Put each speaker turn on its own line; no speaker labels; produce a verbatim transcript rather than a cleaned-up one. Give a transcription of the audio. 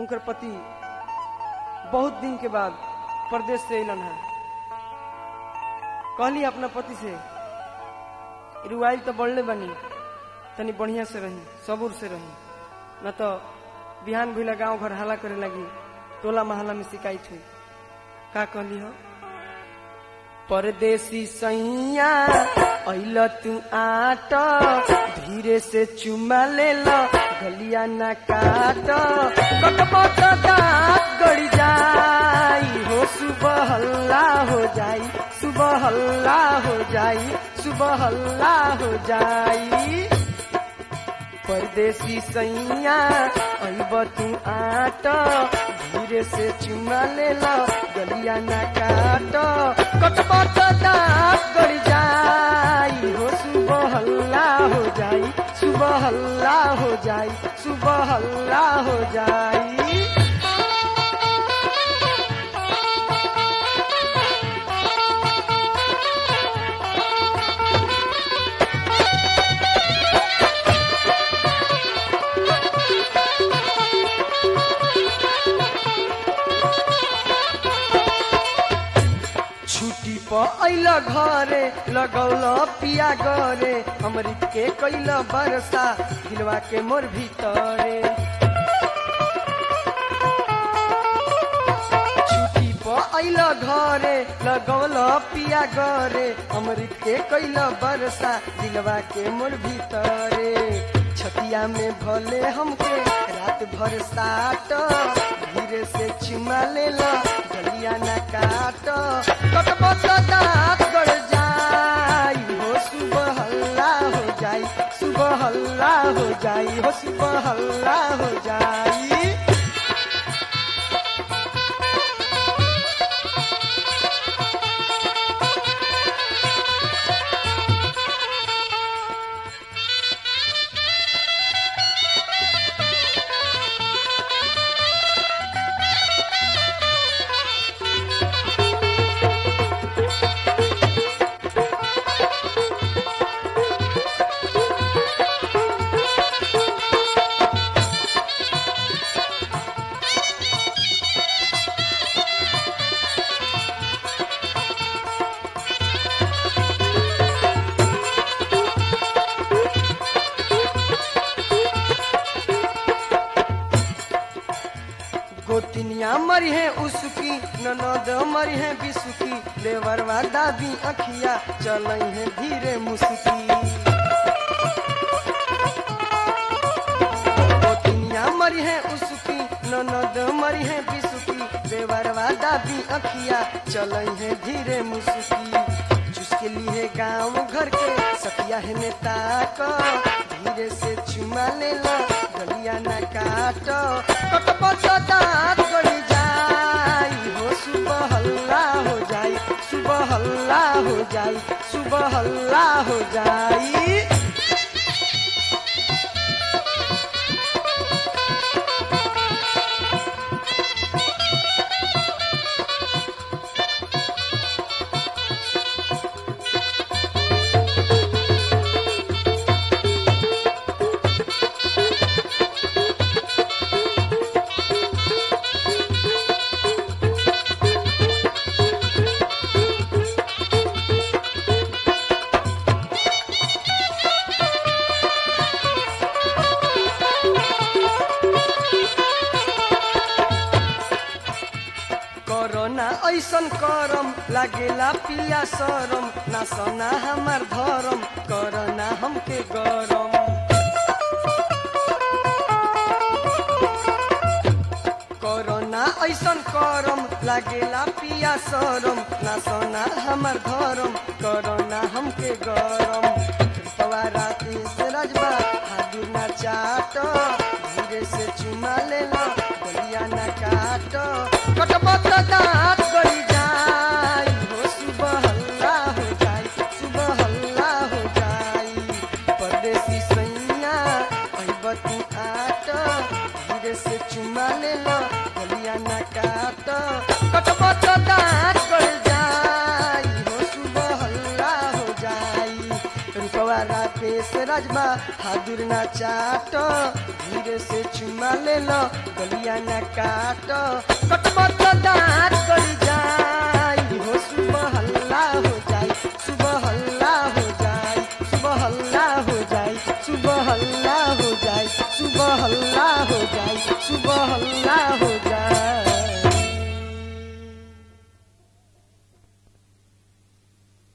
उनकर पति बहुत दिन के बाद परदेश से अलन है। कहली अपना पति से रुआई तो बढ़ले बनी, तनी बढ़िया से रही, सबूर से रही, न तो बिहान भइला गांव घर हाला करे लगी, टोला महला में शिकायत हुई। का कहली हो? परदेसी सैया अइल तू आट, धीरे से चुमा ले लो गलिया न काट, कटपट दांत गड़ी जाई हो, सुबह हल्ला हो जाई, सुबह हल्ला हो जाई, सुबह हल्ला हो जाई। परदेसी सैया अइब तू आट, धीरे से चुमा ले लो गलिया न काट, कटपट दांत गड़ी जाई हो, सुबह हल्ला हो जाई, सुबह हल्ला हो जाई, सुबह हल्ला हो जाई। अइल घरे लगौल पिया गरे, अमृत के कैल बरसा दिलवा के मोर भीतरे। छुट्टी पर अइल घरे लगौल पिया गरे, अमृत के कैल बरसा दिलवा के मोर भीतरे। छतिया में भले हमके रात भर साट, धीरे से चुमा ले लो गलिया न काट, कटपट दांत गड़ जाई हो, सुबह हल्ला हो जाई, सुबह हल्ला हो जाई हो, सुबह हल्ला हो जाई। गोतिनिया मरी है उसकी, ननद मरी है बिसुकी, देवरवा दादी अखिया चलई है धीरे मुस्की। गोतिनिया मरी है उसकी, ननद मरी है बिसुकी, देवरवा दादी अखिया चलई है धीरे मुस्की। जिसके लिए गाँव घर के सखिया है नेता को, धीरे से चुमा ले लो गलिया न काट, कटपट दांत गड़ी जाई हो, सुबह हल्ला हो जाई, सुबह हल्ला हो जाई, सुबह हल्ला हो जाई। कोरोना ऐसन करम लागेला पिया सरम, ना सना हमार धरम, कोरोना हमके गरम। कोरोना ऐसन करम लागेला पिया सरम, ना सना हमार धरम, कोरोना हमके गरम। पवारा तीस रजबा हाजिर न चाट, धीरे से चुमा ले लो गलिया न काट, कटपट दांत गड़ी जाई हो, सुबह हल्ला हो जाई, सुबह हल्ला हो जाई। परदेसी सैया अइब तू आट, धीरे से चुमा ले लो गलिया न काट, कटपट दांत गड़ जाई हो, सुबह हल्ला हो जाई। रुपवा रात से राजबा हादिर ना चाट धीरे से चुमा ले लो गलिया ना काट कटबो तो दांत गड़ी जाई हो सुबह हल्ला हो जाई सुबह हल्ला हो जाई सुबह हल्ला हो जाई सुबह हल्ला हो जाई सुबह हल्ला हो जाई सुबह हल्ला